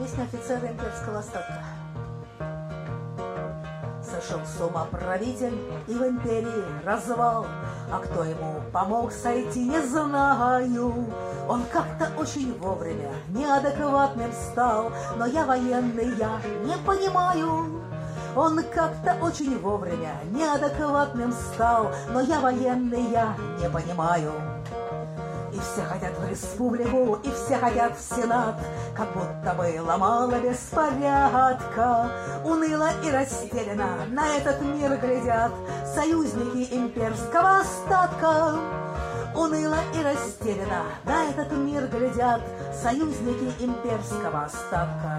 Песня офицера имперского остатка. Сошел с ума правитель, и в империи развал. А кто ему помог сойти, не знаю. Он как-то очень вовремя неадекватным стал, но я военный, я не понимаю. Он как-то очень вовремя неадекватным стал, но я военный, я не понимаю. И все хотят в республику, и все хотят в сенат, как будто бы ломало беспорядка. Уныло и растерянно на этот мир глядят союзники имперского остатка. Уныло и растерянно на этот мир глядят союзники имперского остатка.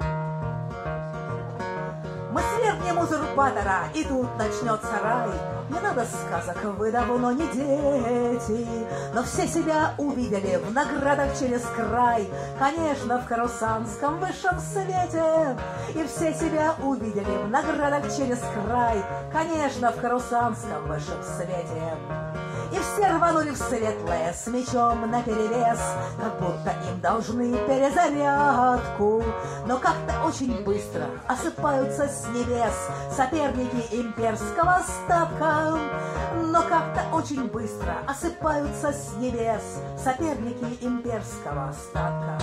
Мы свергнем узурпатора, и тут начнется рай. Не надо сказок, вы давно не дети, но все себя увидели в наградах через край. Конечно, в карусанском высшем свете. И все себя увидели в наградах через край. Конечно, в карусанском высшем свете. И все рванули в светлое с мечом наперевес, как будто им должны перезарядку. Но как-то очень быстро осыпаются с небес соперники имперского остатка. Но как-то очень быстро осыпаются с небес соперники имперского остатка.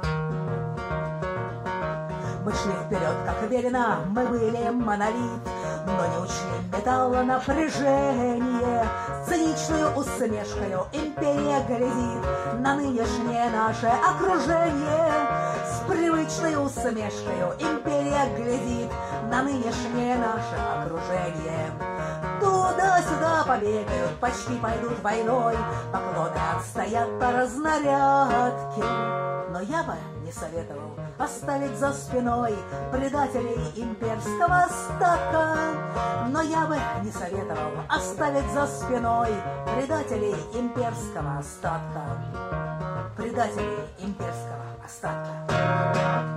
Мы шли вперед, как велено, мы были монолит, но не учли металла напряжение. С циничную усмешкою империя глядит на нынешнее наше окружение. С привычной усмешкою империя глядит на нынешнее наше окружение. Туда-сюда побегают, почти пойдут войной, поклоны отстоят по разнарядке. Но я бы не советовал оставить за спиной предателей имперского остатка. Но я бы не советовал оставить за спиной предателей имперского остатка. Предателей имперского остатка.